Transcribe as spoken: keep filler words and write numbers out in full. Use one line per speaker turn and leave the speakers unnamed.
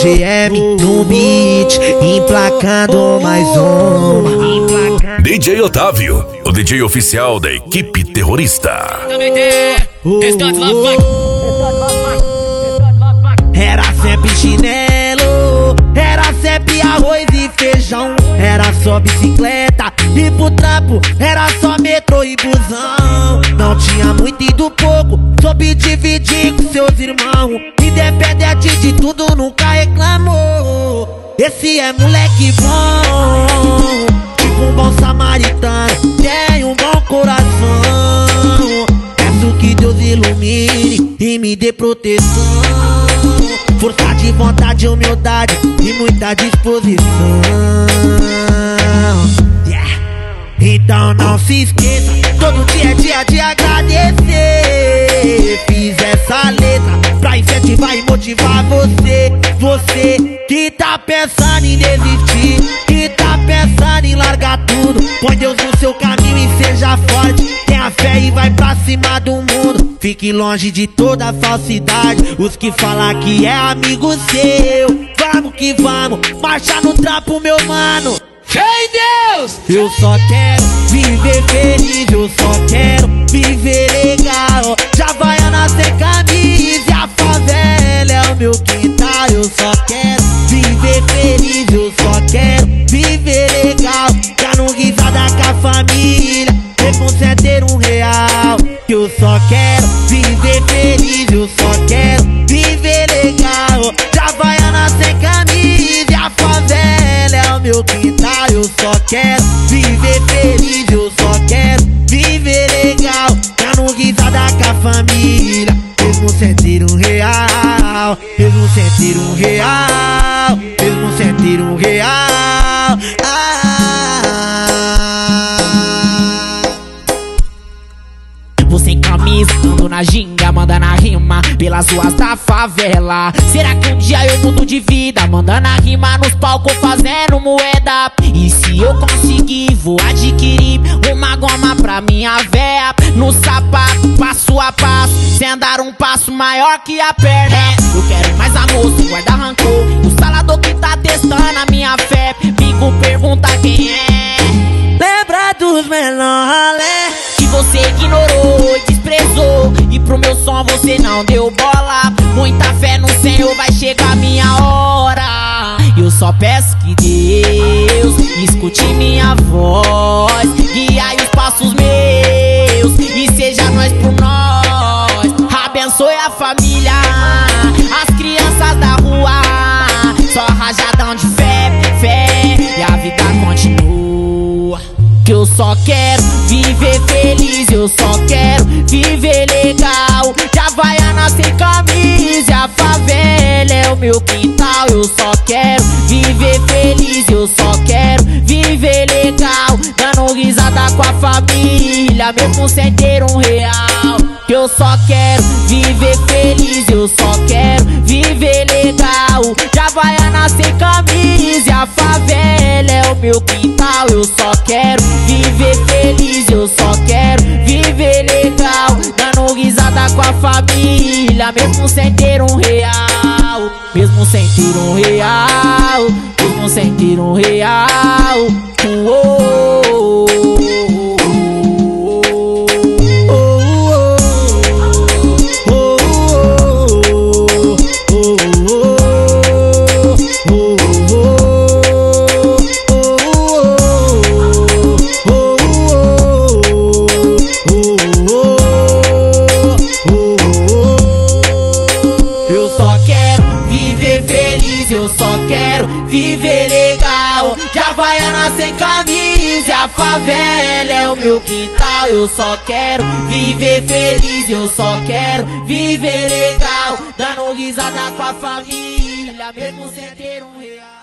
G M no beat, emplacando mais uma.
D J Otávio, o D J oficial da equipe terrorista.
Também tem restante lá, vai.
Era sempre chinelo, era sempre arroz e feijão, era só bicicleta e pro trampo era só metrô e busão. Não tinha muito e do pouco, soube dividir com seus irmãos. Independente de tudo, nunca reclamou. Esse é moleque bom, tipo um bom samaritano, tem um bom coração. Peço que Deus ilumine e me dê proteção, força de vontade, humildade e muita disposição. Yeah. Então não se esqueça, todo dia é dia de agradecer. Fiz essa letra pra incentivar e motivar você. Você que tá pensando em desistir, que tá pensando em largar tudo, põe Deus no seu caminho e seja forte. Tenha fé e vai pra cima do mundo. Fique longe de toda falsidade, os que falam que é amigo seu. Vamos que vamos, marcha no trampo, meu mano.
Fé em Deus!
Eu só quero viver feliz, eu só quero viver legal. Já vai nascer camisa e a favela é o meu quintal. Eu só quero viver feliz, eu só quero viver legal. Dando risada com a família, mesmo sem ter um real. Eu só quero viver feliz, eu só quero viver legal. Já vai nascer camisa e a favela é o meu quintal. Eu só quero viver feliz, eu só quero viver legal. Dando risada com a família, mesmo sem ter um real. Mesmo sem ter um real, mesmo sem ter um real. Ah.
Vou sem camisa, ando na ginga, mandando a rima pelas ruas da favela. Será que um dia eu mudo de vida, mandando a rima nos palcos, fazendo moeda? E se eu conseguir, vou adquirir uma goma pra minha véia, no sapato, passo a passo, sem dar um passo maior que a perna. É, eu quero mais amor, sem guardar rancor. O salador que tá testando a minha fé, fico pergunta quem é.
Lembra dos menor ralé
Que você ignorou e desprezou, e pro meu som você não deu bola. Muita fé no Senhor, vai chegar minha hora. Eu só peço que Deus escute minha voz, guiai os passos meus e seja nós por nós. Abençoe a família, as crianças da rua, só rajadão de fé, fé, e a vida continua. Que eu só quero viver feliz, eu só quero viver legal. Já vai nascer camisa, a favela é o meu quintal. Eu só quero viver feliz, eu só quero viver legal. Dando risada com a família, mesmo sem ter um real. Que eu só quero viver feliz, eu só quero viver legal. Já vai nascer camisa, a favela é o meu quintal. Eu só quero viver feliz, eu só quero viver legal. Dando risada com a família, mesmo sem ter um real. Mesmo sem ter um real, mesmo sem ter um real. Uou. Eu só quero viver legal. Já vai nascer camisa, a favela é o meu quintal. Eu só quero viver feliz, eu só quero viver legal. Dando risada com a família, mesmo sem ter um real.